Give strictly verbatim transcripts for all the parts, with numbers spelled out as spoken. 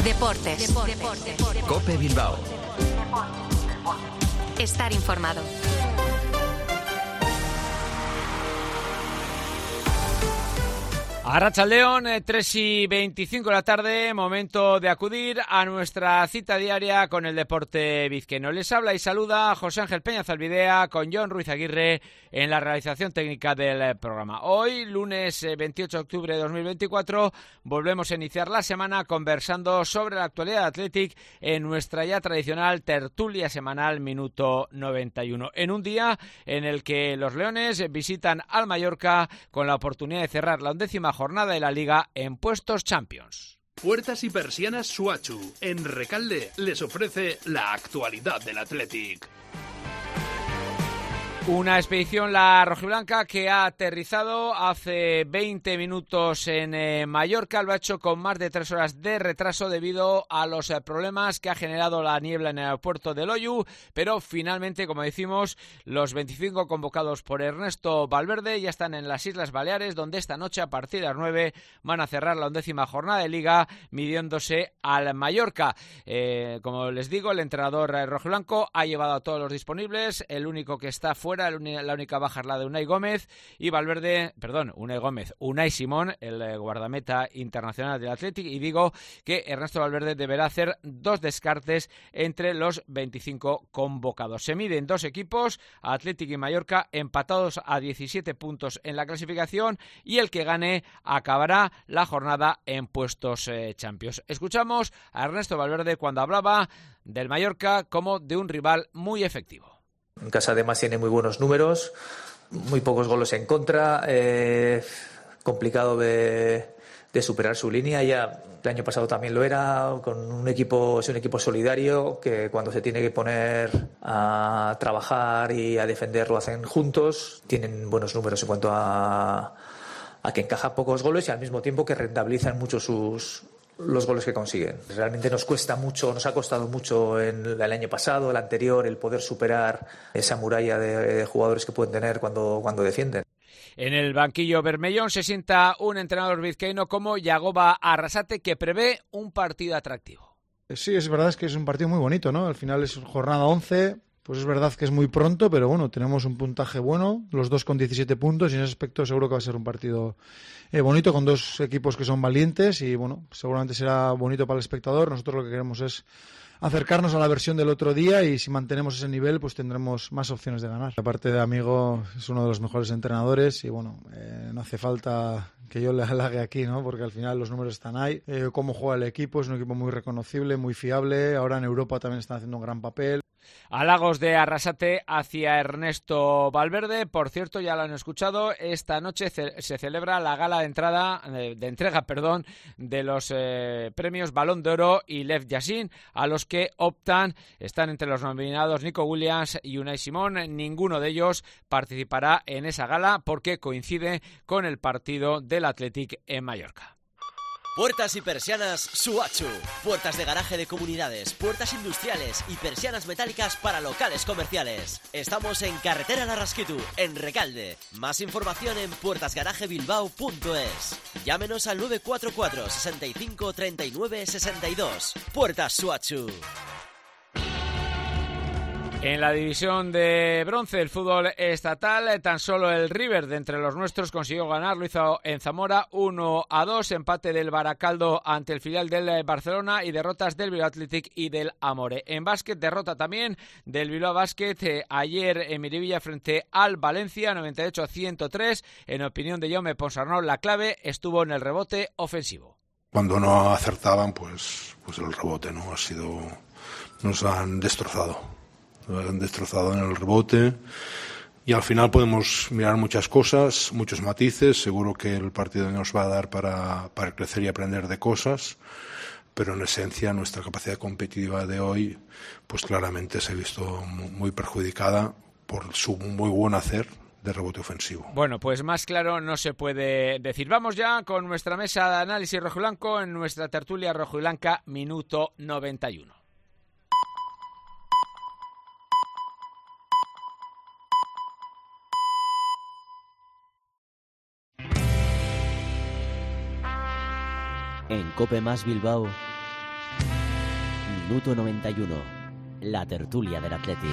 Deportes. Deportes. Deportes. COPE Bilbao. Estar informado. Arratsaldeon, tres y veinticinco de la tarde, momento de acudir a nuestra cita diaria con el deporte vizqueno. Les habla y saluda José Ángel Peña Zalbidea con Jon Ruiz Aguirre en la realización técnica del programa. Hoy, lunes veintiocho de octubre de dos mil veinticuatro, volvemos a iniciar la semana conversando sobre la actualidad del Athletic en nuestra ya tradicional tertulia semanal Minuto noventa y uno. En un día en el que los Leones visitan al Mallorca con la oportunidad de cerrar la undécima jornada de la Liga en puestos Champions. Puertas y persianas Suachu, en Recalde, les ofrece la actualidad del Athletic. Una expedición, la rojiblanca, que ha aterrizado hace veinte minutos en eh, Mallorca. Lo ha hecho con más de tres horas de retraso debido a los eh, problemas que ha generado la niebla en el aeropuerto de Loiu. Pero finalmente, como decimos, los veinticinco convocados por Ernesto Valverde ya están en las Islas Baleares, donde esta noche a partir de las nueve van a cerrar la undécima jornada de Liga midiéndose al Mallorca. Eh, como les digo, el entrenador eh, rojiblanco ha llevado a todos los disponibles. El único que está fuera, la única baja es la de Unai Gómez y Valverde, perdón, Unai Gómez, Unai Simón, el guardameta internacional del Athletic, y digo que Ernesto Valverde deberá hacer dos descartes entre los veinticinco convocados. Se miden dos equipos, Athletic y Mallorca, empatados a diecisiete puntos en la clasificación, y el que gane acabará la jornada en puestos eh, Champions. Escuchamos a Ernesto Valverde cuando hablaba del Mallorca como de un rival muy efectivo. En casa además tiene muy buenos números, muy pocos goles en contra, eh, complicado de, de superar su línea. Ya el año pasado también lo era, con un equipo, es un equipo solidario que cuando se tiene que poner a trabajar y a defender lo hacen juntos. Tienen buenos números en cuanto a, a que encajan pocos goles y al mismo tiempo que rentabilizan mucho sus los goles que consiguen. Realmente nos cuesta mucho, nos ha costado mucho en el año pasado, el anterior, el poder superar esa muralla de, de jugadores que pueden tener cuando, cuando defienden. En el banquillo bermellón se sienta un entrenador vizcaíno como Yagoba Arrasate, que prevé un partido atractivo. Sí, es verdad, es que es un partido muy bonito, ¿no? Al final es jornada once. Pues es verdad que es muy pronto, pero bueno, tenemos un puntaje bueno, los dos con diecisiete puntos, y en ese aspecto seguro que va a ser un partido eh, bonito, con dos equipos que son valientes, y bueno, seguramente será bonito para el espectador. Nosotros lo que queremos es acercarnos a la versión del otro día, y si mantenemos ese nivel pues tendremos más opciones de ganar. Aparte de amigo, es uno de los mejores entrenadores, y bueno, eh, no hace falta que yo le halague aquí, ¿no? Porque al final los números están ahí. Eh, cómo juega el equipo, es un equipo muy reconocible, muy fiable. Ahora en Europa también están haciendo un gran papel. Halagos de Arrasate hacia Ernesto Valverde. Por cierto, ya lo han escuchado, esta noche ce- se celebra la gala de entrada, eh, de entrega, perdón, de los eh, premios Balón de Oro y Lev Yashin, a los que optan, están entre los nominados Nico Williams y Unai Simón. Ninguno de ellos participará en esa gala porque coincide con el partido del Athletic en Mallorca. Puertas y persianas Suachu. Puertas de garaje de comunidades, puertas industriales y persianas metálicas para locales comerciales. Estamos en Carretera Larrasquitu, en Recalde. Más información en puertas garaje bilbao punto es. Llámenos al nueve cuatro cuatro, sesenta y cinco, treinta y nueve, sesenta y dos. Puertas Suachu. En la división de bronce del fútbol estatal, tan solo el River, de entre los nuestros, consiguió ganar. Lo hizo en Zamora uno a dos, empate del Baracaldo ante el filial del Barcelona y derrotas del Bilbao Athletic y del Amore. En básquet, derrota también del Bilbao Basket eh, ayer en Miribilla frente al Valencia, noventa y ocho a ciento tres. En opinión de Jaume Ponsarnau, la clave estuvo en el rebote ofensivo. Cuando no acertaban, pues, pues el rebote no ha sido, nos han destrozado. Nos han destrozado en el rebote, y al final podemos mirar muchas cosas, muchos matices. Seguro que el partido nos va a dar para, para crecer y aprender de cosas, pero en esencia nuestra capacidad competitiva de hoy pues claramente se ha visto muy perjudicada por su muy buen hacer de rebote ofensivo. Bueno, pues más claro no se puede decir. Vamos ya con nuestra mesa de análisis rojiblanco en nuestra tertulia rojiblanca Minuto noventa y uno. En COPE Más Bilbao, Minuto noventa y uno. La tertulia del Atleti.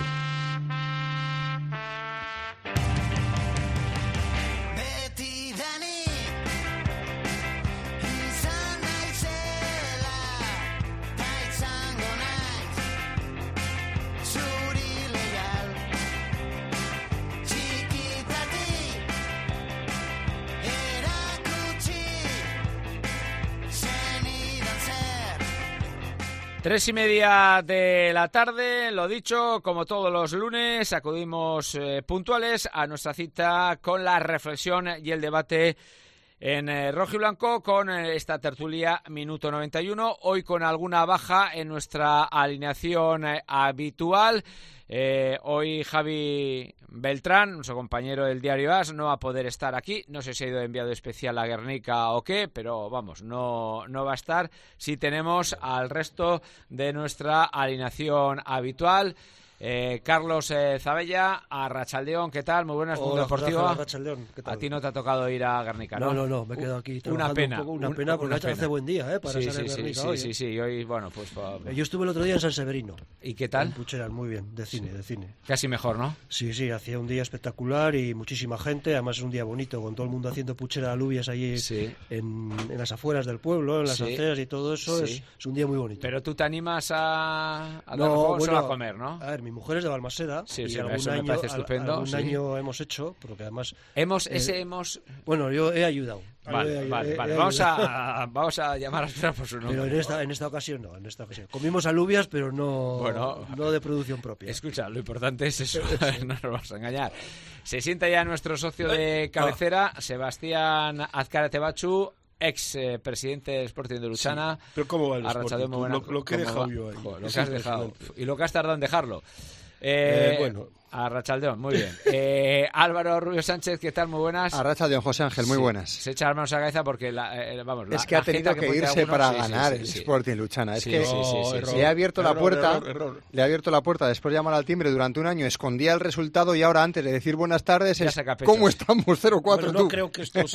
Tres y media de la tarde, lo dicho, como todos los lunes, acudimos eh, puntuales a nuestra cita con la reflexión y el debate en eh, rojo y blanco con eh, esta tertulia Minuto noventa y uno, hoy con alguna baja en nuestra alineación eh, habitual. Eh, hoy Javi Beltrán, nuestro compañero del diario A S, no va a poder estar aquí. No sé si ha ido enviado especial a Guernica o qué, pero vamos, no, no va a estar. Sí tenemos al resto de nuestra alineación habitual. Eh, Carlos eh, Zabella, a Arratsaldeón, ¿qué tal? Muy buenas, Mundo Deportivo. Arratsaldeón, ¿qué tal? A ti no te ha tocado ir a Guernica, ¿no? No, no, no, me he quedado aquí trabajando una pena, un poco, una un, pena, porque una hace buen día, ¿eh? Para sí, salir sí, a Guernica sí, hoy. sí, ¿eh? sí, hoy, bueno, pues... Yo estuve el otro día en San Severino. ¿Y qué tal? En Pucheral, muy bien, de cine, sí. de cine. Casi mejor, ¿no? Sí, sí, hacía un día espectacular y muchísima gente, además es un día bonito, con todo el mundo haciendo puchera alubias allí sí. en, en las afueras del pueblo, en las sí. aceras y todo eso, sí. es, es un día muy bonito. Pero tú te animas a, a, no, bueno, bueno, a comer, ¿no? A ver, mi mujer es de Balmaseda sí, y sí, algún eso me año, parece estupendo. algún sí. año hemos hecho, porque además... Hemos, eh, ese hemos... Bueno, yo he ayudado. Vale, he, vale, he, vale. he Vamos a, vamos a llamar a Espera por su nombre. Pero en esta, en esta ocasión no, en esta ocasión. Comimos alubias, pero no, bueno, no de producción propia. Escucha, lo importante es eso, no nos vamos a engañar. Se sienta ya nuestro socio de cabecera, Sebastián Azcárate Bachu, ex eh, presidente del Sporting de Luchana. Sí, pero ¿cómo va el Sporting? Buena, lo, lo que he dejado yo ahí. Jo, lo que has dejado. Y lo que has tardado en dejarlo. Eh, Eh, bueno. A Arratsaldeón, muy bien. Eh, Álvaro Rubio Sánchez, ¿qué tal? Muy buenas. Arratsaldeón, José Ángel, muy sí, buenas. Se echa las manos a la cabeza porque, la, eh, vamos, la, es que ha tenido que, que irse algunos, para sí, ganar sí, sí, el sí. Sporting Luchana. Es sí, que sí, sí, sí, error, sí. le ha abierto error, la puerta, error, error. le ha abierto la puerta después de llamar al timbre durante un año, escondía el resultado y ahora antes de decir buenas tardes ya es pecho, ¿cómo sí. estamos? cero cuatro bueno, tú. no creo que esto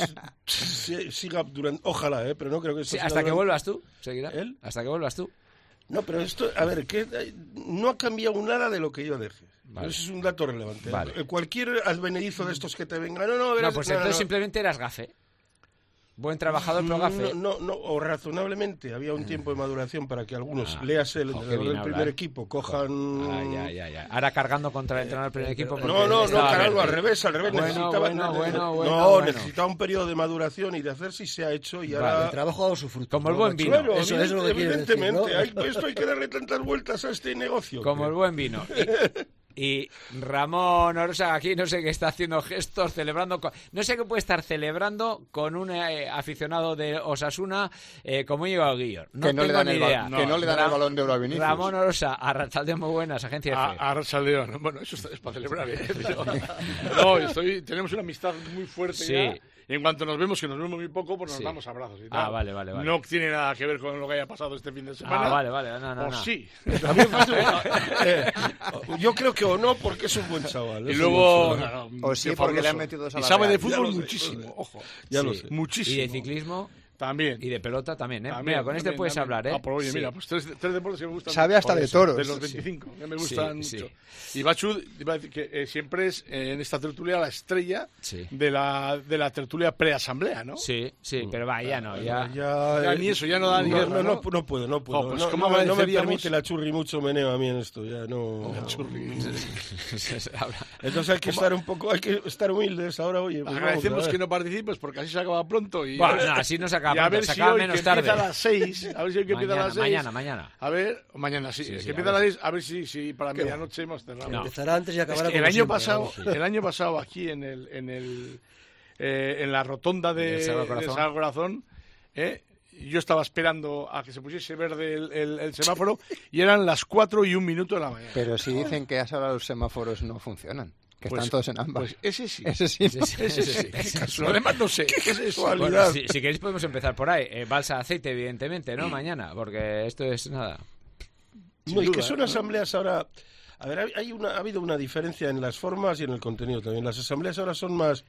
siga durante... Ojalá, ¿eh? Pero no creo que esto sí, siga hasta que durante... vuelvas tú, seguirá. ¿Él? Hasta que vuelvas tú. No, pero esto, a ver, que no ha cambiado nada de lo que yo dejé. Vale. Eso es un dato relevante. Vale. Cualquier advenedizo de estos que te vengan, no, no, verás, No, pues no, entonces no, simplemente eras gafe. Buen trabajador, pero gafe. No, no, no, o razonablemente había un tiempo de maduración para que algunos, Ah, leas el jo, entrenador del habla, primer eh. equipo, cojan... Ah, ya, ya, ya. Ahora cargando contra el entrenador del primer equipo. No, no, no, estaba cargarlo verde. al revés, al revés. Bueno, necesitaba, bueno, bueno, bueno, no, bueno. necesitaba un periodo de maduración y de hacer si se ha hecho y Vale, ahora... El trabajo ha dado su fruto. Como el ¿no, buen macho? vino. Claro, Eso, eso es lo que quieres decir, evidentemente. ¿no? Hay, esto hay que darle tantas vueltas a este negocio. Como el creo. buen vino. Y, y Ramón Orosa aquí no sé qué está haciendo gestos, celebrando. Con, no sé qué puede estar celebrando con un eh, aficionado de Osasuna eh, como Íñigo Guillor. No que no tengo le dan, ni el, idea. ba- que no le dan Ra- el balón de oro a Vinicius. Ramón Orosa, Arratsaldeón, muy buenas, agencia F. A, a Arratsaldeón. Bueno, eso es para celebrar, ¿eh? Pero, no, estoy, tenemos una amistad muy fuerte Sí. ya. Y en cuanto nos vemos, que nos vemos muy poco, pues nos Sí. damos abrazos y tal. Ah, vale, vale, vale. No tiene nada que ver con lo que haya pasado este fin de semana. Ah, vale, vale, no, no, O no. sí. También pasa- eh, yo creo que o no, porque es un buen chaval. Y es un luego... buen chaval. no, no, O sí, qué porque le han fabuloso. metido dos a Y la sabe Real. de Ya fútbol lo sé, muchísimo, ojo. Ya Sí. lo sé. Muchísimo. Y de ciclismo También. y de pelota también, ¿eh? También, Mira, con este también, puedes también. hablar, ¿eh? Ah, pues oye, Sí. mira, pues tres, tres deportes que me gustan. Sabe hasta Por de eso, toros. De los Sí. veinticinco, que me Sí, gustan sí. mucho. Y Bachu, iba a decir que eh, siempre es eh, en esta tertulia la estrella Sí. de la de la tertulia preasamblea, ¿no? Sí, sí, pero va, ya no, ya... Ya, Ya eh, ni eso, ya no da ni no, guerra, no, ¿no? no, no puedo, no puedo. Oh, pues no, ¿cómo no me- no me agradeceríamos? permite la churri mucho meneo a mí en esto, ya no. La churri. Entonces hay que estar un poco, hay que estar humildes ahora, oye. Pues Agradecemos vamos a que ver. no participes porque así se acaba pronto y, Bueno, no, así no se acaba y a pronto, ver se si acaba hoy menos que tarde. empieza a las seis, a ver si hoy que empieza a Mañana, las seis. mañana, mañana. A ver, mañana sí, Sí, que sí, empieza a a las ver. seis, a ver si, si para medianoche hemos cerrado. No. Empezará antes y Es acabará que el como año siempre, pasado, ¿no? el año pasado aquí en el en el eh, en la rotonda de, Del Sagrado de Corazón. Sagrado Corazón, eh, yo estaba esperando a que se pusiese verde el, el- el semáforo y eran las cuatro y un minuto de la mañana. Pero sí dicen que ahora los semáforos no funcionan. Que Pues- están todos en ambas. Pues ese sí. Ese sí, ¿no? Ese sí. Lo demás no sé. Ese sí. Bueno, si, si queréis podemos empezar por ahí. Eh, balsa de aceite, evidentemente, ¿no? Mañana, porque esto es nada. No, y duda, que son ¿no? asambleas ahora. A ver, hay una, ha habido una diferencia en las formas y en el contenido también. Las asambleas ahora son más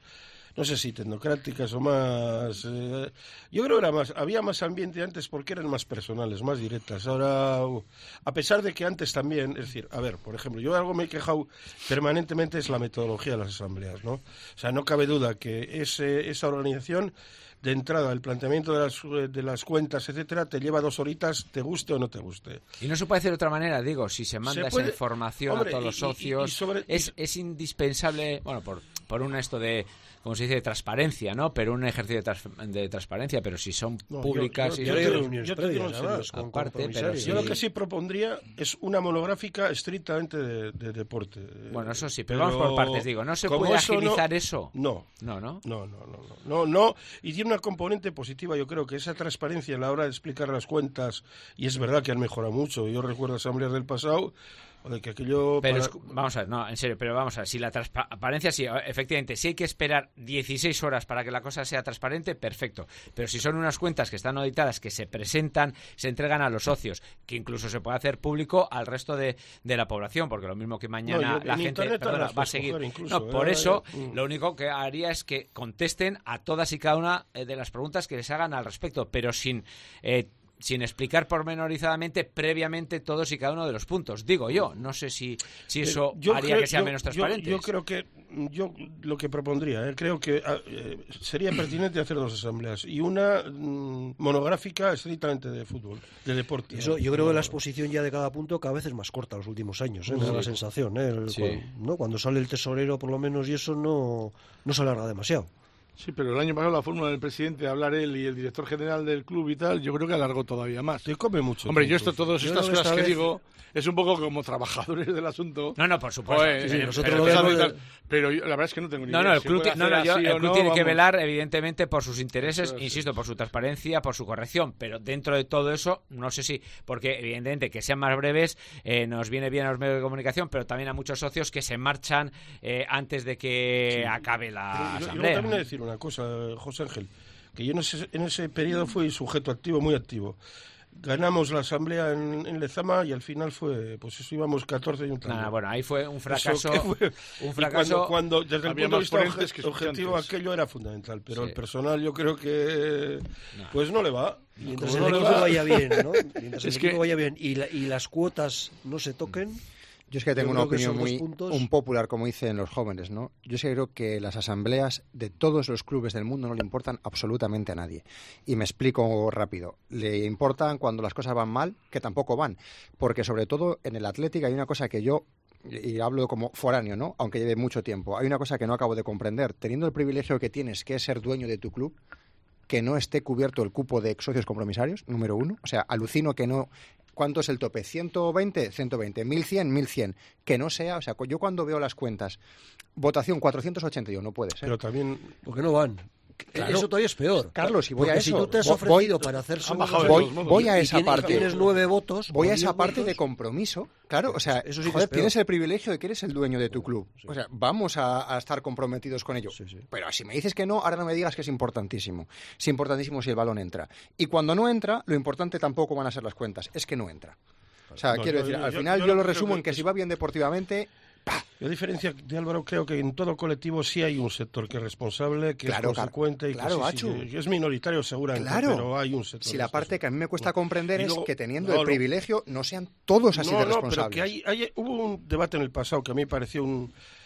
no sé si tecnocráticas o más... Eh, yo creo que era más, había más ambiente antes porque eran más personales, más directas. Ahora, uh, a pesar de que antes también, es decir, a ver, por ejemplo, yo algo me he quejado permanentemente es la metodología de las asambleas, ¿no? O sea, no cabe duda que ese, esa organización... De entrada, el planteamiento de las, de las cuentas, etcétera, te lleva dos horitas, te guste o no te guste. Y no se puede hacer de otra manera, digo, si se manda se puede, esa información hombre, a todos los socios, y, y, y sobre, es, y... es indispensable, bueno, por, por un esto de, como se dice, de transparencia, ¿no? Pero un ejercicio de, trans, de transparencia, pero si son no, públicas... Yo, yo, y yo, yo, yo te digo en serio, con aparte, pero sí. Yo lo que sí propondría es una monográfica estrictamente de, de deporte. Bueno, eso sí, pero, pero vamos por partes, digo, ¿no se puede eso agilizar no, eso? No. No, ¿no? No, no, no, no, no, no, y tiene una componente positiva, yo creo que esa transparencia a la hora de explicar las cuentas, y es verdad que han mejorado mucho, yo recuerdo asambleas del pasado, o de que aquello... Pero para... es, vamos a ver, no, en serio, pero vamos a ver, si la transparencia, sí, efectivamente, si hay que esperar dieciséis horas para que la cosa sea transparente, perfecto, pero si son unas cuentas que están auditadas, que se presentan, se entregan a los socios, que incluso se puede hacer público al resto de, de la población, porque lo mismo que mañana no, yo, la gente perdona, va a seguir... Incluso, no, por eh, eso, eh, lo único que haría es que contesten a todas y cada una de las preguntas que les hagan al respecto, pero sin... Eh, sin explicar pormenorizadamente previamente todos y cada uno de los puntos. Digo yo, no sé si, si eso yo haría creo, que sean yo, menos transparentes. Yo, yo creo que, yo lo que propondría, eh, creo que eh, sería pertinente hacer dos asambleas y una mm, monográfica estrictamente de fútbol, de deporte. Eso, yo creo que la exposición ya de cada punto cada vez es más corta los últimos años, ¿eh? Me da sí. la sensación, ¿eh? El, sí. cuando, ¿no? Cuando sale el tesorero por lo menos y eso no, no se alarga demasiado. Sí, pero el año pasado la fórmula del presidente, hablar él y el director general del club y tal, yo creo que alargó todavía más. Te come mucho. Hombre, tiempo. yo esto, todas estas cosas que vez... digo, es un poco como trabajadores del asunto. No, no, por supuesto. Pues, sí, sí, nosotros pero, lo pero, vemos... pero yo, la verdad es que no tengo ni no, idea. No, el si club, no, no, yo, el club no, tiene vamos. que velar, evidentemente, por sus intereses, eso, insisto, sí. por su transparencia, por su corrección, pero dentro de todo eso, no sé si, porque evidentemente que sean más breves eh, nos viene bien a los medios de comunicación, pero también a muchos socios que se marchan eh, antes de que sí. acabe la yo, asamblea. Yo también he de decir una cosa, José Ángel, que yo en ese, en ese periodo fui sujeto activo, muy activo. Ganamos la asamblea en, en Lezama y al final fue, pues eso íbamos catorce y un tanto. Nah, bueno, ahí fue un fracaso. Fue, un fracaso. Cuando, cuando desde el punto de vista obje, objetivo aquello era fundamental, pero sí. el personal yo creo que no. pues no le va. Mientras el no equipo vaya bien, ¿no? Mientras es el equipo que... vaya bien y, la, y las cuotas no se toquen. Yo es que tengo una opinión muy un popular, como dicen los jóvenes, ¿no? Yo sí creo que las asambleas de todos los clubes del mundo no le importan absolutamente a nadie. Y me explico rápido. Le importan cuando las cosas van mal, que tampoco van. Porque sobre todo en el Athletic hay una cosa que yo, y hablo como foráneo, ¿no? Aunque lleve mucho tiempo, hay una cosa que no acabo de comprender. Teniendo el privilegio que tienes, que es ser dueño de tu club, que no esté cubierto el cupo de socios compromisarios, número uno. O sea, alucino que no... ¿Cuánto es el tope? ¿ciento veinte? ciento veinte. ¿mil cien? mil cien. Que no sea, o sea, yo cuando veo las cuentas, votación cuatrocientos ochenta y uno, no puede ser. Pero también, ¿por qué no van? Claro. Eso todavía es peor. Carlos, y voy Porque a eso. si tú te has ofrecido voy, para hacer voy, voy a esa y parte. Tienes nueve votos. Voy a esa parte votos. de compromiso. Claro, o sea, eso sí joder, tienes el privilegio de que eres el dueño de tu club. Sí. O sea, vamos a, a estar comprometidos con ello. Sí, sí. Pero si me dices que no, ahora no me digas que es importantísimo. Es importantísimo si el balón entra. Y cuando no entra, lo importante tampoco van a ser las cuentas. Es que no entra. O sea, no, quiero yo, decir, yo, al final yo, yo, yo lo resumo que en que, que si va bien deportivamente... ¡pah! Yo, a diferencia de Álvaro, creo que en todo colectivo sí hay un sector que es responsable, que claro, es consecuente y claro, que, sí, sí, que es minoritario seguramente, claro. pero hay un sector. Si la parte que a mí me cuesta comprender luego, es que teniendo no, el privilegio no sean todos así no, de responsables. No, pero que hay, hay, hubo un debate en el pasado que a mí pareció un,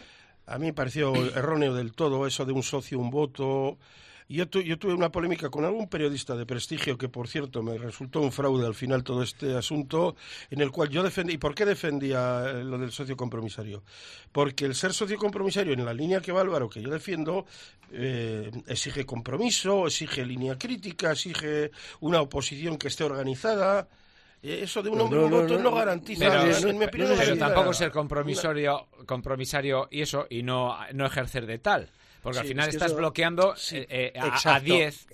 a mí me pareció erróneo del todo, eso de un socio, un voto... Yo, tu, yo tuve una polémica con algún periodista de prestigio que, por cierto, me resultó un fraude al final todo este asunto, en el cual yo defendí... ¿Y por qué defendía lo del socio compromisario? Porque el ser socio compromisario, en la línea que va Álvaro, que yo defiendo, eh, exige compromiso, exige línea crítica, exige una oposición que esté organizada... Eso de un hombre no, no, voto no, no, no garantiza. Pero, no, en mi opinión, pero no tampoco ser compromisario, compromisario y eso, y no, no ejercer de tal. Porque sí, al final es estás eso, eso, sí, eh, a diez.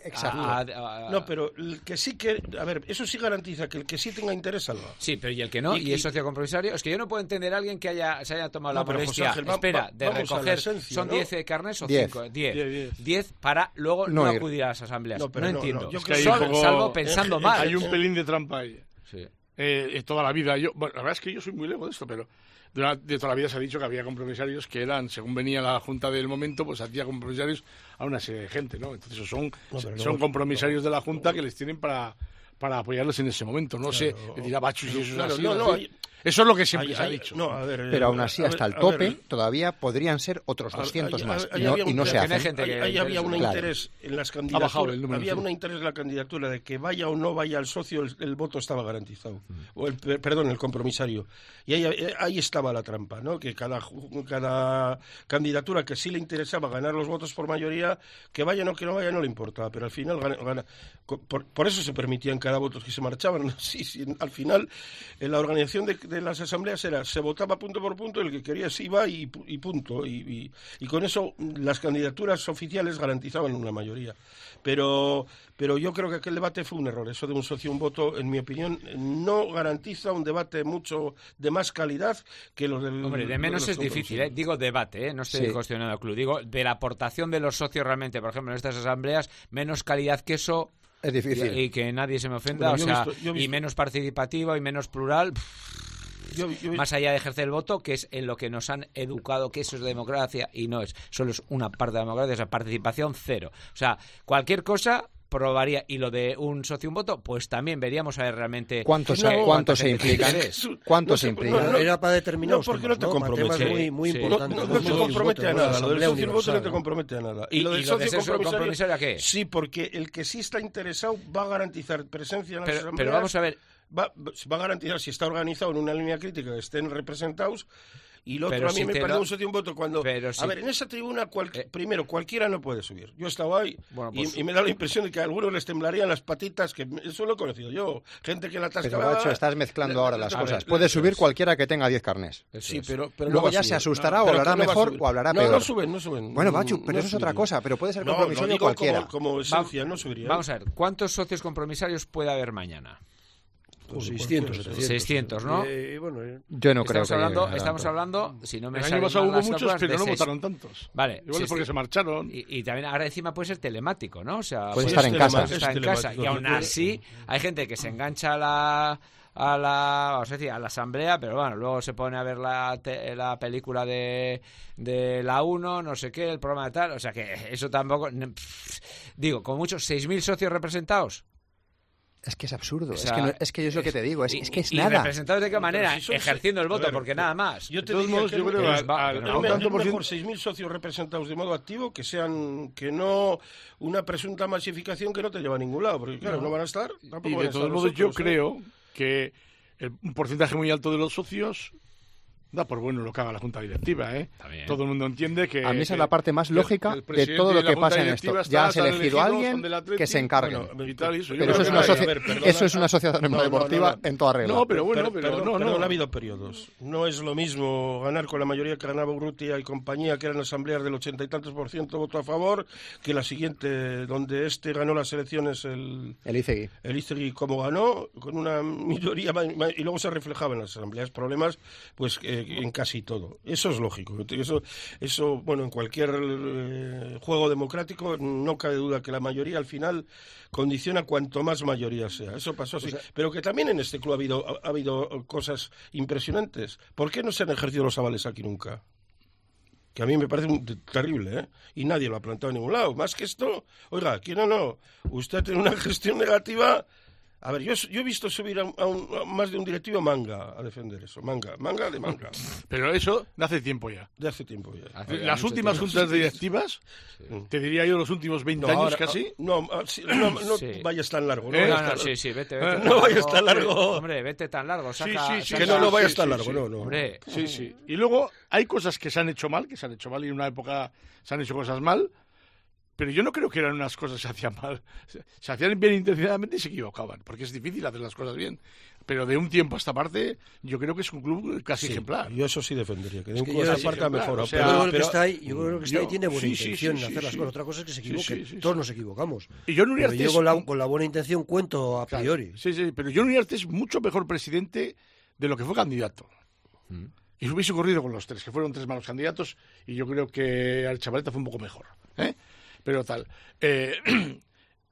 No, pero el que sí que... A ver, eso sí garantiza que el que sí tenga interés salva. Sí, pero ¿y el que no? ¿Y, y es socio compromisario? Es que yo no puedo entender a alguien que haya se haya tomado no, la molestia, Ángel, va, espera, de recoger... Esencia, ¿son diez ¿no? carnes o cinco? diez. diez para luego no, no acudir a las asambleas. No, no entiendo. No, es que Son, poco, salvo pensando eh, mal. Hay un pelín de trampa ahí. Sí. eh, toda la vida. Yo, bueno, la verdad es que yo soy muy lejos de esto, pero de, de toda la vida se ha dicho que había compromisarios que eran, según venía la Junta del momento, pues hacía compromisarios a una serie de gente, ¿no? Entonces esos son, no, son luego, compromisarios no, de la Junta no, que les tienen para, para apoyarles en ese momento. No claro, sé, le dirá Bachu si eso claro, es así. No, no, hay, eso es lo que siempre hay, se ha dicho. No, a ver, pero aún así, hasta ver, el tope, ver, todavía podrían ser otros doscientos hay, más. Hay, hay, y, no, y no se hace. Ahí, ahí había un claro. interés en las candidaturas. Había un interés en la candidatura de que vaya o no vaya el socio, el, el voto estaba garantizado. Mm. O el, perdón, el compromisario. Y ahí, ahí estaba la trampa, ¿no? Que cada, cada candidatura que sí le interesaba ganar los votos por mayoría, que vaya o que no vaya, no le importaba. Pero al final gana. gana por, por eso se permitían cada voto que se marchaban. Sí, sí, al final, en la organización de, de las asambleas era, se votaba punto por punto, el que quería se iba y, y punto. Y, y, y con eso las candidaturas oficiales garantizaban una mayoría. Pero, pero yo creo que aquel debate fue un error. Eso de un socio, un voto, en mi opinión, no garantiza un debate mucho de más calidad que los del... Hombre, de menos de es difícil, ¿eh? Digo debate, ¿eh? No estoy sí. cuestionando al club. Digo, de la aportación de los socios realmente, por ejemplo, en estas asambleas, menos calidad que eso... Es difícil. Y, y que nadie se me ofenda, bueno, o sea, visto, visto... y menos participativa y menos plural... Yo, yo, más allá de ejercer el voto, que es en lo que nos han educado que eso es democracia y no es, solo es una parte de la democracia, o sea, participación cero. O sea, cualquier cosa probaría, y lo de un socio un voto, pues también veríamos a ver realmente cuánto se, no, cuánto se implica. ¿Cuánto no, se implica? No, no, era para determinar no, porque no te compromete. Muy, muy sí. importante. No, no, no te compromete a nada. Lo del socio un voto no te compromete a nada. ¿Y, y lo del socio compromisario a qué? Sí, porque el que sí está interesado va a garantizar presencia en las pero, asambleas. Pero vamos a ver. Va, va a garantizar, si está organizado en una línea crítica, que estén representados. Y lo otro, pero a mí si me parece lo... un socio un voto cuando... Pero si... A ver, en esa tribuna, cual... eh... primero, cualquiera no puede subir. Yo estaba ahí bueno, pues... y, y me da la impresión de que a algunos les temblarían las patitas, que eso lo he conocido yo. Gente que la atascaba... Pero, Nacho, estás mezclando ahora las cosas. Puede subir cualquiera que tenga diez carnés. Sí, pero... pero Luego no ya se asustará no, o hablará no mejor o hablará no, peor. No, no suben, no suben. Bueno, Bachu, pero no eso es otra cosa. Pero puede ser compromisario cualquiera. Como, como esencia, Va... no subiría. Vamos a ver, ¿cuántos socios compromisarios puede haber mañana? Pues seiscientos, setecientos. seiscientos, ¿no? Eh, bueno, eh. Yo no creo que... Hablando, estamos hablando, si no me el año pasado hubo muchos, pero no votaron tantos. Vale. Igual sí, es porque sí. se marcharon. Y, y también ahora encima puede ser telemático, ¿no? O sea, puede estar en casa. Estar en casa. Y aún así, hay gente que se engancha a la... a la vamos a decir, a la asamblea, pero bueno, luego se pone a ver la, te, la película de, de la uno, no sé qué, el programa de tal, o sea que eso tampoco... Pff, digo, con muchos seis mil socios representados. Es que es absurdo, o sea, es, que no, es que es lo que te digo, es, y, es que es y nada. ¿Y representados de qué manera? Si ejerciendo el voto, ver, porque nada más. Yo te diría que yo creo es, al, al, al, al, es mejor seis mil socios representados de modo activo que sean que no una presunta masificación que no te lleva a ningún lado, porque claro, no, no van a estar. Tampoco y van de a todos modos nosotros, yo ¿eh? creo que el, un porcentaje muy alto de los socios da por bueno lo que haga la Junta Directiva, ¿eh? Todo el mundo entiende que... A mí esa es la parte más lógica de todo lo que pasa en esto. Ya has elegido a alguien que se encargue. Bueno, eso, pero eso es, una asoci... ver, perdona, eso es una asociación no, deportiva no, no, no. en toda regla. No, pero bueno, pero, pero, perdón, no, no. Perdón, ha habido periodos. No es lo mismo ganar con la mayoría que ganaba Urrutia y compañía, que eran asambleas del ochenta y tantos por ciento voto a favor, que la siguiente, donde este ganó las elecciones el... El Izegui. El Izegui como ganó, con una mayoría, y luego se reflejaba en las asambleas problemas, pues eh, en casi todo. Eso es lógico. Eso, eso bueno, en cualquier eh, juego democrático no cabe duda que la mayoría al final condiciona cuanto más mayoría sea. Eso pasó así. O sea, pero que también en este club ha habido, ha, ha habido cosas impresionantes. ¿Por qué no se han ejercido los avales aquí nunca? Que a mí me parece un, terrible, ¿eh? Y nadie lo ha planteado en ningún lado. Más que esto, oiga, ¿quién o no? Usted tiene una gestión negativa... A ver, yo, yo he visto subir a, un, a, un, a más de un directivo Manga a defender eso. Manga, manga de manga. Pero eso de hace tiempo ya. De hace tiempo ya. Hace Las ya últimas tiempo. juntas directivas, sí. te diría yo los últimos veinte no, años ahora, casi. No, no, no, no sí. vayas tan largo. No, ¿Eh? vayas no, no tan, sí, sí, vete, vete. No vayas tan largo. Hombre, vete tan largo. Saca, sí, sí, sí, saca, que no, no vayas sí, tan sí, largo, sí. no, no. Hombre. Sí, sí. Y luego hay cosas que se han hecho mal, que se han hecho mal y en una época se han hecho cosas mal. Pero yo no creo que eran unas cosas que se hacían mal. Se hacían bien intencionadamente y se equivocaban, porque es difícil hacer las cosas bien. Pero de un tiempo a esta parte, yo creo que es un club casi sí, ejemplar. Yo eso sí defendería, que de un club a esta parte ha mejorado. O sea, yo, creo que está ahí, yo creo que está yo, ahí tiene buena sí, intención sí, sí, en hacer sí, las sí. cosas. Otra cosa es que se equivoquen. Sí, sí, sí, Todos sí. nos equivocamos. Y Jon Uriarte pero yo con la, con la buena intención cuento a priori. Claro, sí, sí, pero Jon Uriarte es mucho mejor presidente de lo que fue candidato. Mm. Y hubiese ocurrido con los tres, que fueron tres malos candidatos, y yo creo que al Chavaleta fue un poco mejor. ¿eh? Pero tal. Eh,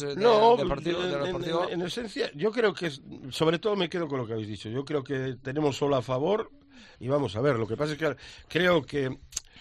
de, no, deportivo, de lo en, deportivo? En, en esencia, yo creo que, es, sobre todo me quedo con lo que habéis dicho. Yo creo que tenemos solo a favor y vamos a ver. Lo que pasa es que creo que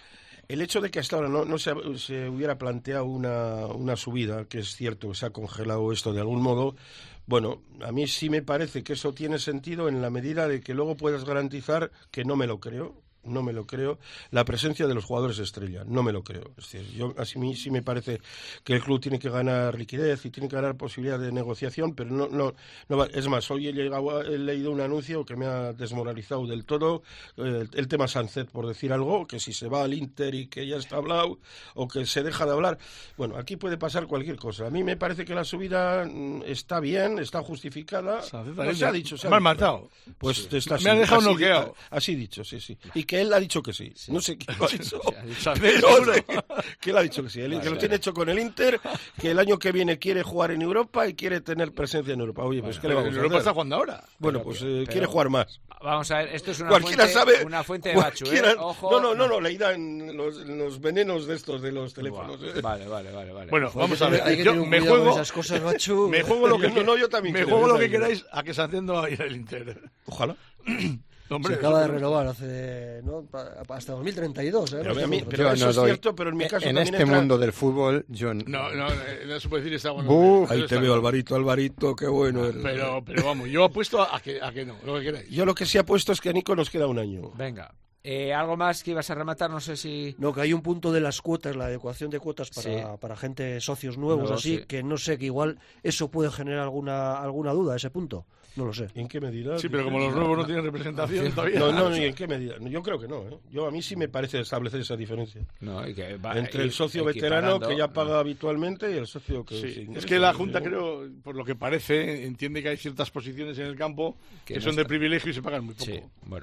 el hecho de que hasta ahora no, no se, se hubiera planteado una, una subida, que es cierto que se ha congelado esto de algún modo, bueno, a mí sí me parece que eso tiene sentido en la medida de que luego puedas garantizar, que no me lo creo, no me lo creo, la presencia de los jugadores estrella, no me lo creo. Es decir, yo así mí sí me parece que el club tiene que ganar liquidez y tiene que ganar posibilidad de negociación, pero no, no, no va. Es más, hoy he, llegado, he leído un anuncio que me ha desmoralizado del todo, eh, el, el tema Sánchez, por decir algo, que si se va al Inter y que ya está hablado, o que se deja de hablar. Bueno, aquí puede pasar cualquier cosa. A mí me parece que la subida está bien, está justificada. No, se ha dicho, se ha me has dicho. matado. Pues sí. te estás me ha dejado así, noqueado. Así dicho, sí, sí. Y que él ha dicho que sí. sí. No sé quién lo ha dicho. Sí, pero que él ha dicho que sí. Él, vale, que lo tiene hecho con el Inter, que el año que viene quiere jugar en Europa y quiere tener presencia en Europa. Oye, pues bueno, ¿qué le vamos a hacer? En Europa está jugando ahora. Bueno, pero, pues eh, pero, quiere jugar más. Vamos a ver, esto es una cualquiera fuente, sabe, una fuente de Bachu, ¿eh? Ojo. No, no, no, no, le irán los, los venenos de estos de los teléfonos. ¿eh? Vale, vale, vale, vale. Bueno, pues vamos a ver. Yo me juego esas cosas, Bachu. Me juego lo que no, no, yo también me juego lo que queráis a que Sánchez no va a ir al Inter. Ojalá. Hombre, se acaba de renovar hace ¿no? hasta dos mil treinta y dos. ¿eh? Pero, mí, pero eso no es doy. Cierto, pero en mi caso en también este entra... mundo del fútbol yo no no no, no se puede decir esta bueno. Ahí te veo, Alvarito, Alvarito, qué bueno eres. Pero pero vamos, yo apuesto a que a que no, lo que queráis. Yo lo que sí apuesto es que a Nico nos queda un año. Venga. Eh, ¿Algo más que ibas a rematar? No sé si... No, que hay un punto de las cuotas, la adecuación de cuotas para, sí. para gente, socios nuevos, no, así, sí. que no sé, que igual eso puede generar alguna alguna duda, ese punto. No lo sé. ¿En qué medida? Sí, pero como los nuevos no tienen representación sí. todavía. No, no, ni en qué medida. Yo creo que no, ¿eh? Yo a mí sí me parece establecer esa diferencia. No, y que va, entre el socio veterano que ya paga no. habitualmente y el socio que... Sí. Es que la Junta, creo, por lo que parece, entiende que hay ciertas posiciones en el campo que, que no son está... de privilegio y se pagan muy poco. Sí, bueno...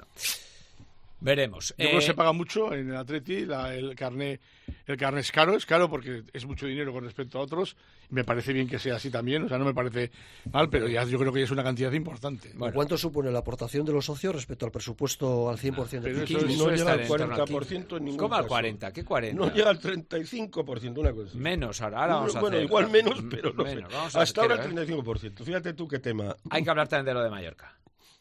Veremos. Yo eh... creo que se paga mucho en el Atleti, la, el carné el carné es caro, es caro porque es mucho dinero con respecto a otros. Me parece bien que sea así también, o sea, no me parece mal, pero ya yo creo que es una cantidad importante. Bueno. ¿Cuánto supone la aportación de los socios respecto al presupuesto al cien por ciento? Pero eso, eso no llega al cuarenta por ciento en ningún ¿Cómo al caso. cuarenta? ¿Qué cuarenta? No llega al treinta y cinco por ciento, una cosa. Menos, ahora, ahora vamos a bueno, hacer... Bueno, igual menos, pero no menos, sé. Hasta ahora el treinta y cinco por ciento. Fíjate tú qué tema. Hay que hablar también de lo de Mallorca.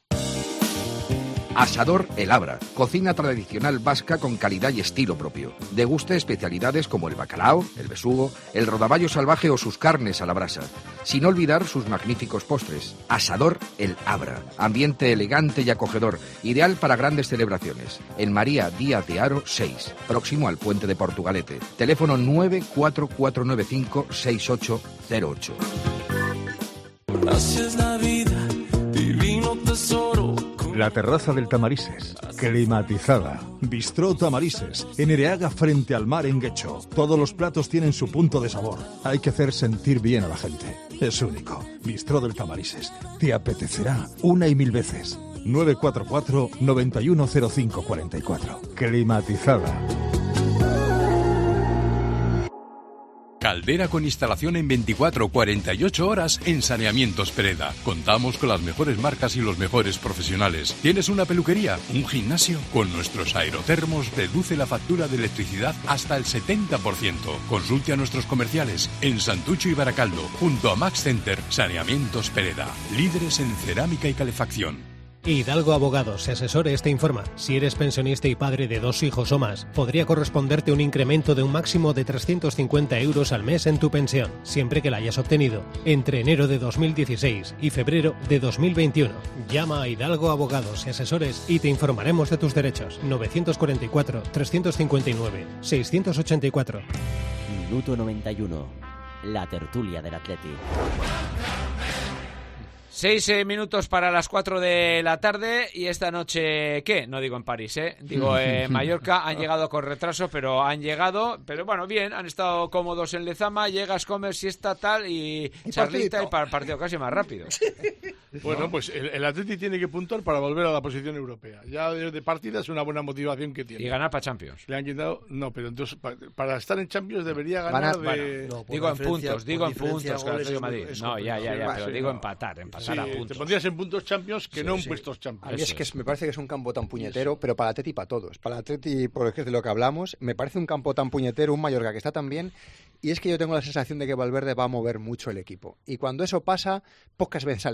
Asador El Abra, cocina tradicional vasca con calidad y estilo propio. Deguste especialidades como el bacalao, el besugo, el rodaballo salvaje o sus carnes a la brasa. Sin olvidar sus magníficos postres. Asador El Abra, ambiente elegante y acogedor, ideal para grandes celebraciones. En María Díaz de Haro seis, próximo al puente de Portugalete. Teléfono nueve cuatro cuatro nueve cinco seis ocho cero ocho. Así es la vida, divino tesoro. La terraza del Tamarises, climatizada. Bistró Tamarises, en Ereaga frente al mar en Guecho. Todos los platos tienen su punto de sabor. Hay que hacer sentir bien a la gente. Es único. Bistró del Tamarises. Te apetecerá una y mil veces. nueve cuatro cuatro nueve uno cero cinco cuatro cuatro. Climatizada. Caldera con instalación en veinticuatro a cuarenta y ocho horas en Saneamientos Pereda. Contamos con las mejores marcas y los mejores profesionales. ¿Tienes una peluquería? ¿Un gimnasio? Con nuestros aerotermos reduce la factura de electricidad hasta el setenta por ciento. Consulte a nuestros comerciales en Santucho y Baracaldo, junto a Max Center. Saneamientos Pereda. Líderes en cerámica y calefacción. Hidalgo Abogados y Asesores te informa. Si eres pensionista y padre de dos hijos o más, podría corresponderte un incremento de un máximo de trescientos cincuenta euros al mes en tu pensión, siempre que la hayas obtenido entre enero de dos mil dieciséis y febrero de dos mil veintiuno. Llama a Hidalgo Abogados y Asesores y te informaremos de tus derechos. novecientos cuarenta y cuatro, trescientos cincuenta y nueve, seiscientos ochenta y cuatro. Minuto noventa y uno. La tertulia del Atleti. Seis eh, minutos para las cuatro de la tarde y esta noche, ¿qué? No digo en París, ¿eh? Digo en Mallorca, han llegado con retraso, pero han llegado, pero bueno, bien, han estado cómodos en Lezama, llegas, comes, siesta, tal, y, y charlita y para el partido casi más rápido. Bueno, pues el, el Atleti tiene que puntuar para volver a la posición europea. Ya desde partida es una buena motivación que tiene. Y ganar para Champions. Le han quitado, no, pero entonces para, para estar en Champions debería ganar Van a, de... bueno, no, digo en puntos, digo en puntos, que el Madrid. No, ya, ya, ya, pero sí, digo no. empatar, empatar. Sí, te pondrías en puntos Champions que sí, no en sí. puestos Champions. A mí es que es, me parece que es un campo tan puñetero, sí. pero para el Atleti y para todos. Para el Atleti, por ejemplo, de lo que hablamos, me parece un campo tan puñetero, un Mallorca que está tan bien, y es que yo tengo la sensación de que Valverde va a mover mucho el equipo. Y cuando eso pasa, pocas veces sale bien. A veces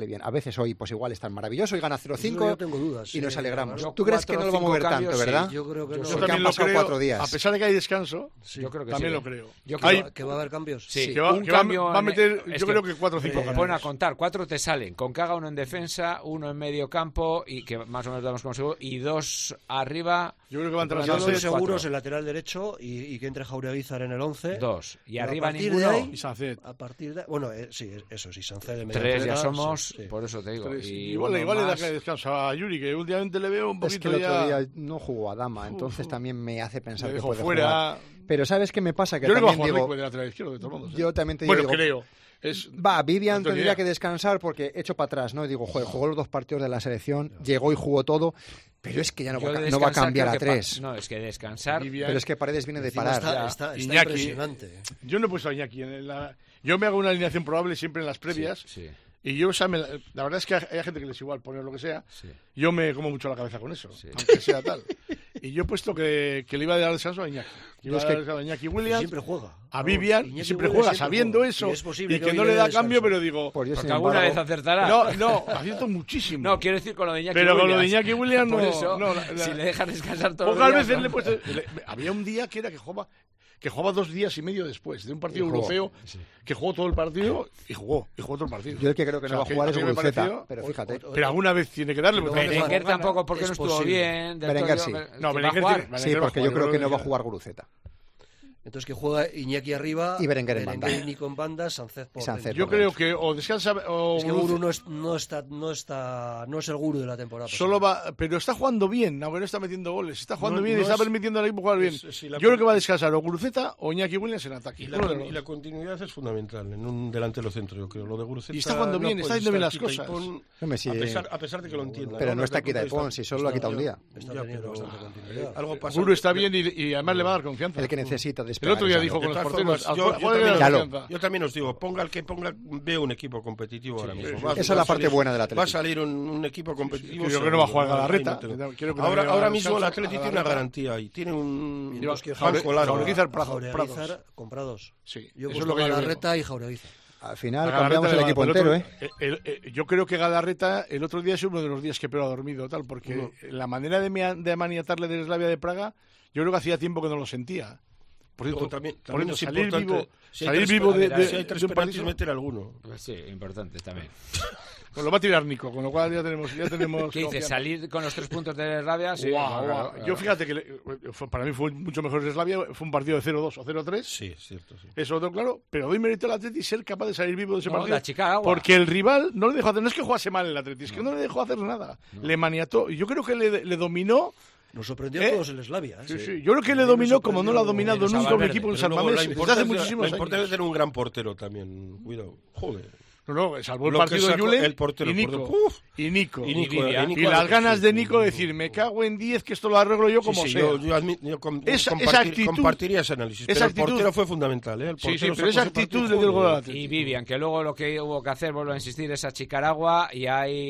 veces hoy pues igual es tan maravilloso y gana cero cinco yo tengo dudas, y nos sí, alegramos. claro. ¿Tú crees que no lo va a mover tanto, cambios, verdad? Sí, yo creo que yo no. yo Porque han pasado creo, cuatro días. A pesar de que hay descanso, Sí. Yo creo que también sí. lo creo. Yo ¿Que, creo va, que va a haber cambios? Sí, que va, un que va- cambio va a en- meter, es yo creo que cuatro o cinco eh, cambios. Pon a contar, cuatro te salen, con que haga uno en defensa, uno en medio campo, y que más o menos damos como seguro, y dos arriba. Yo creo que va a entrar Yo Sánchez, doy seguros cuatro. el lateral derecho y, y que entre Jaureguizar en el once. Dos. Y Pero arriba a partir ninguno. de ahí, y Sánchez. a partir de bueno, eh, sí, eso sí, Sánchez de media Tres ya punta, somos, sí, sí. por eso te digo. Tres. Y igual uno igual le da más. que descansa a Yuri, que últimamente le veo un Es poquito que el otro ya... día no jugó a Dama, entonces también me hace pensar Le que dejó puede fuera. jugar. Pero ¿sabes qué me pasa? Que Yo creo que va a también jugar digo, Leque de lateral izquierdo, de todos modos. ¿eh? yo también te digo, Bueno, digo, creo. Es, va, Vivian no tengo tendría idea. que descansar porque hecho para atrás, ¿no? Y digo, joder, jugó los dos partidos de la selección, llegó y jugó todo, pero es que ya no, Yo va, de no va a descansar cambiar creo a que pa- tres. No, es que descansar. Vivian- Pero es que Paredes viene de Encima parar. está, Ya. está, está Iñaki. impresionante. Yo no he puesto a Iñaki en la... Yo me hago una alineación probable siempre en las previas. Sí, sí. Y yo, o sea, me la, la verdad es que hay, hay gente que les igual poner lo que sea. Sí. Yo me como mucho la cabeza con eso, Sí. aunque sea tal. Y yo he puesto que, que le iba a dar descanso a Iñaki. Que iba Yo es a dar que- descanso a Iñaki Williams, Siempre juega. a Vamos, Vivian, Iñaki siempre Williams juega siempre sabiendo juega. eso Y es posible y que hoy no le da descanso. cambio, pero digo... Pues yo, Porque sin alguna embargo, vez acertará. No, no, acierto muchísimo. No, quiero decir con lo de Iñaki Pero con lo de Williams. Iñaki Williams no... Por eso, no, la- la- si le dejas descansar todos Pocas los días, veces no. le he puesto... le- había un día que era que jugaba... Que jugaba dos días y medio después de un partido Y jugó. europeo, que jugó todo el partido y jugó, y jugó todo el partido. yo el que creo que O sea, no va a jugar es a mí me Guruceta, pareció- pero fíjate. Pero alguna vez tiene que darle. porque Berenguer Berenguer gana. tampoco porque Es no estuvo posible. bien. del Berenguer todo, sí. que No, va a Berenguer jugar. tiene- Sí, Berenguer va a porque jugar, yo creo que no va a ya. jugar Guruceta. Entonces que juega Iñaki arriba Y Berenguer en banda. Berenguer y Nico en banda, Sánchez por Y Sánchez dentro. Yo creo que o descansa o Es que Guruz- Guru no, es- no está, no está, no es el Guru de la temporada. solo pasada. va, pero está jugando bien, aunque no está metiendo goles, está jugando No- bien y no está es- permitiendo al equipo jugar bien. es- si la- Yo creo que va a descansar o Guruceta o Iñaki Williams en ataque. Y la, Uno de con- los y la dos. continuidad es fundamental en un delantero centro, yo creo. Lo de Guruceta Y está jugando bien, no está puede haciendo bien estar las quita y cosas. pon, Hombre, sí, a, pesar, a pesar de que lo entienda. pero no está Desde el quita y punto de pon, vista- si solo lo ha quitado un día. Está Ya, teniendo pero- bastante continuidad. Algo pasa. Guru está bien y, y además le va a dar confianza. El que necesita El despegar. otro día esa dijo noche. con De los todas porteros, formas, al yo, jugar- yo jugar de también, Claro. confianza. yo también os digo, ponga el que ponga, veo un equipo competitivo ahora mismo. Va- Esa es va la a parte salir- buena del Va a Atlético. salir un, un equipo competitivo. Yo creo que seguro, no va a jugar ahí no Galarreta. tengo- Quiero que Ahora, también ahora haga mismo el descanso. Atlético tiene una Galarreta. garantía ahí. Tiene un Y los que Jaure- banco largo. Jaureguizar, Prados, Jaureguizar, Prados. comprados. Sí, Yo he eso es puesto lo que yo veo. Galarreta y Jaureguizar. Al final A Galarreta cambiamos el le va- equipo el entero, otro- ¿eh? el- el- yo creo que Galarreta el otro día es uno de los días que peor ha dormido, tal, porque No. la manera de, mea- de maniatarle de Slavia de Praga, yo creo que hacía tiempo que no lo sentía. Por cierto, Luego también, por también cierto, es salir importante, vivo, si hay salir tres- vivo de, a ver, a de- ver, Si hay tres de un penaltis, partido, meter alguno. Pues sí, importante también. pues lo va a tirar Nico, con lo cual ya tenemos, ya tenemos ¿Qué dices? confianza. ¿Salir con los tres puntos de rabia? Sí, Guau, claro, guau. claro. Yo fíjate que le- fue- para mí fue mucho mejor Slavia, fue un partido de cero dos o cero tres. Sí, es cierto. Sí. Eso lo tengo claro, pero doy mérito al Atleti ser capaz de salir vivo de ese No, partido. la chica agua. Porque el rival no le dejó hacer, no es que jugase mal el Atleti, es que no le dejó hacer nada. Le maniató. Y yo creo que le, le dominó. Nos sorprendió ¿Eh? a todos el Slavia. ¿eh? Sí, sí. Yo creo que le dominó como no lo ha dominado menos a nunca un Valverde. equipo en Pero San luego Mamés la desde hace importancia, muchísimos la años. importancia de tener un gran portero también. Cuidado. Joder. No, no, salvó el Lo que partido sacó Julen el portero, y Nico. el portero. Uf. Y Nico. Y Nico, y, y Nico y las Alves, ganas sí, de sí, Nico sí, decir, sí. me cago en diez, que esto lo arreglo yo como Sí, sí, sea. yo, yo, admi- yo com- Esa- compartir- esa actitud- compartiría ese análisis. esa Pero actitud- el portero fue fundamental. ¿eh? El Sí, sí, portero pero sacó esa ese actitud partido, le dio el gol al joder. Atleti. Y Vivian, que luego lo que hubo que hacer, vuelvo a insistir, es achicar agua y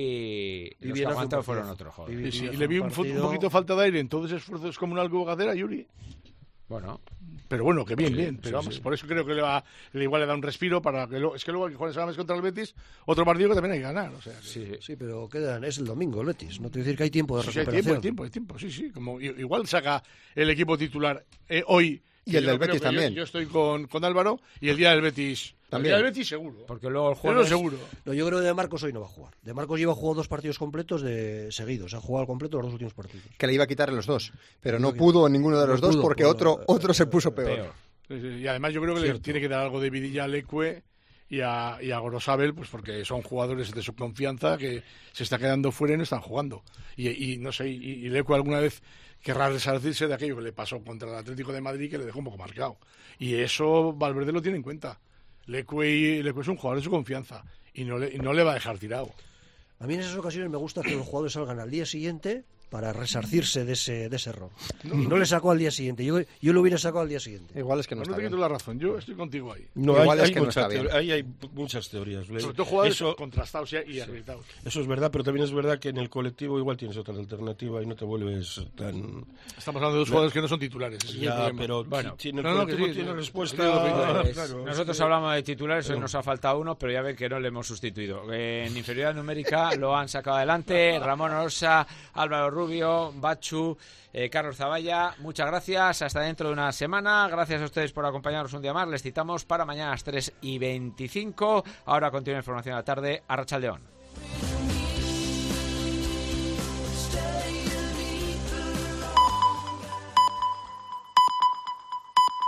ahí los que Vivian hace un aguantaron fueron partidazo. otros, joder. Vivi- Y, sí, Vivi y le vi hace un, un fu- un partido- poquito falta de aire en todo ese esfuerzo descomunal que hubo que hacer a Yuri. Bueno, Pero bueno, que bien, Sí, bien. Pero sí, vamos, sí. por eso creo que le va, le igual le da un respiro para que luego, es que luego hay que jugar el Salames contra el Betis, otro partido que también hay que ganar. O sea, que- sí, sí. Sí, pero quedan, es el domingo, el Betis. No te voy a decir que hay tiempo de Sí, sí, hay recuperación. tiempo, hay tiempo, hay tiempo, sí, sí. Como, i- igual saca el equipo titular eh, hoy. Y que el yo del creo Betis que yo- también. Yo, estoy con, con Álvaro y el día del Betis. También. El día del Betis seguro. Porque luego el Yo jueves... lo seguro. No, yo creo que De Marcos hoy no va a jugar. De Marcos lleva jugado dos partidos completos de seguidos. Ha jugado al completo los dos últimos partidos. Que le iba a quitar los dos. Pero no que- pudo en ninguno de los no dos pudo, porque por- otro, otro se puso peor. Peor. Sí, sí, y además yo creo que le Cierto. tiene que dar algo de vidilla a Leque y a, y a Gorosabel, pues porque son jugadores de su confianza que se está quedando fuera y no están jugando. Y, y no sé, y, y Leque alguna vez querrá resarcirse de aquello que le pasó contra el Atlético de Madrid, que le dejó un poco marcado. Y eso Valverde lo tiene en cuenta. Leque, y- Leque es un jugador de su confianza y no le, y no le va a dejar tirado. A mí en esas ocasiones me gusta que los jugadores salgan al día siguiente para resarcirse de ese, de ese error. No, y no le sacó al día siguiente. Yo, yo lo hubiera sacado al día siguiente. Igual es que no, no está te bien. quito la razón, yo estoy contigo ahí. No, Igual hay, es que hay no está bien. Ahí hay muchas teorías. Sobre todo jugadores eso, contrastados y acreditados. Eso es verdad, pero también es verdad que en el colectivo igual tienes otra alternativa y no te vuelves tan... Estamos hablando de dos jugadores que no son titulares. Ya, pero bueno, si en el no, no, colectivo sí, tiene sí, respuesta... Pues, claro, nosotros es que... hablamos de titulares, hoy nos ha faltado uno, pero ya ven que no le hemos sustituido. En inferioridad numérica lo han sacado adelante Ramón Orosa, Álvaro Rubio, Bachu, eh, Carlos Zavalla. Muchas gracias, hasta dentro de una semana. Gracias a ustedes por acompañarnos un día más. Les citamos para mañana a las tres y veinticinco. Ahora continúa información de la tarde. Arratsaldeón.